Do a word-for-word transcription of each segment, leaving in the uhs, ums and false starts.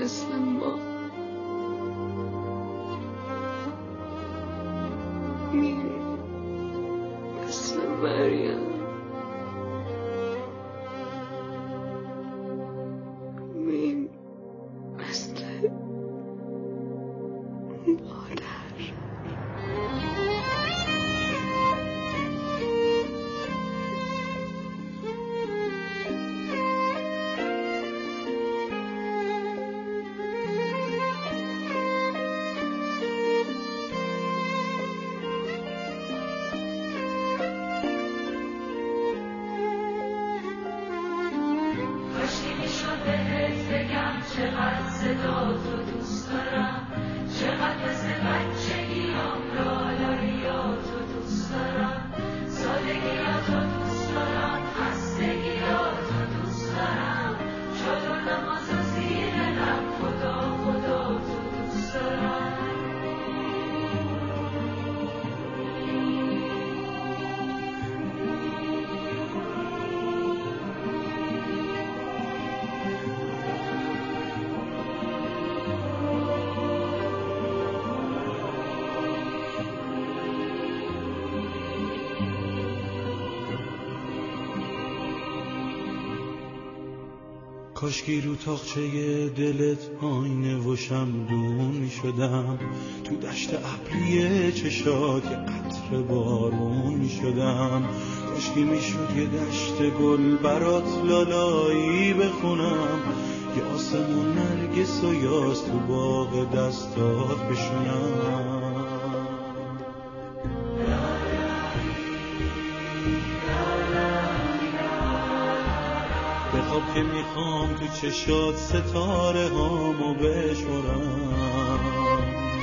مثل ما میری، مثل مریم میم، مثل مادر. چقدر صدا تو دوست دارم، چقدر مثل بچگیام رالاییاتو دوست دارم، سادگیاتو دوست دارم، خستگیاتو دوست دارم، چادر نماز و زیر لب خدا خدا تو دوست دارم. کاشکی رو تاقچه دلت آینه و شمدون می شدم، تو دشت ابری چشات یه قطره بارون می شدم. کاشکی می شد یه دشت گل برات لالایی بخونم، یه آسمون نرگس و یاس تو باغ دستات بشونم. بخواب که میخوام تو چشات ستاره هامو بشمرم،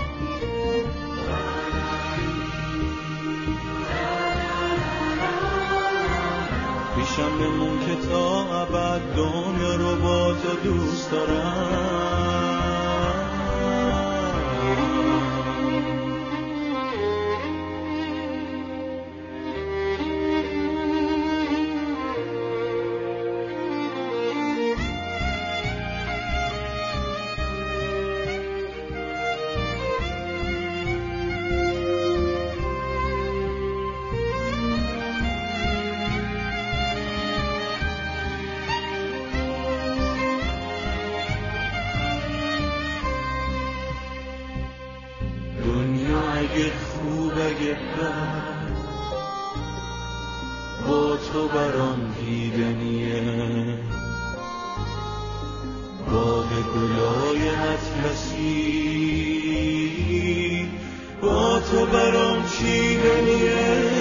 پیشم بمون که تا ابد دنیا رو با تو دوست دارم. اگه خوب اگه بد با تو برام دیدنیه، باغ گلای اطلسی با تو برام چیدنیه.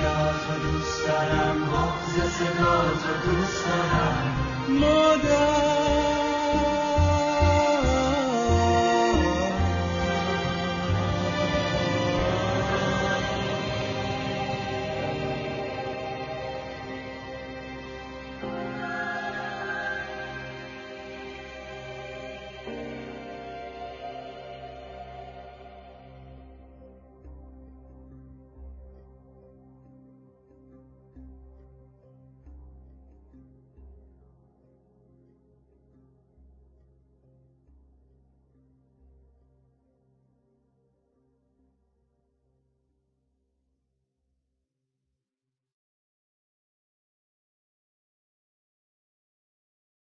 صدا تو دوست دارم، مادر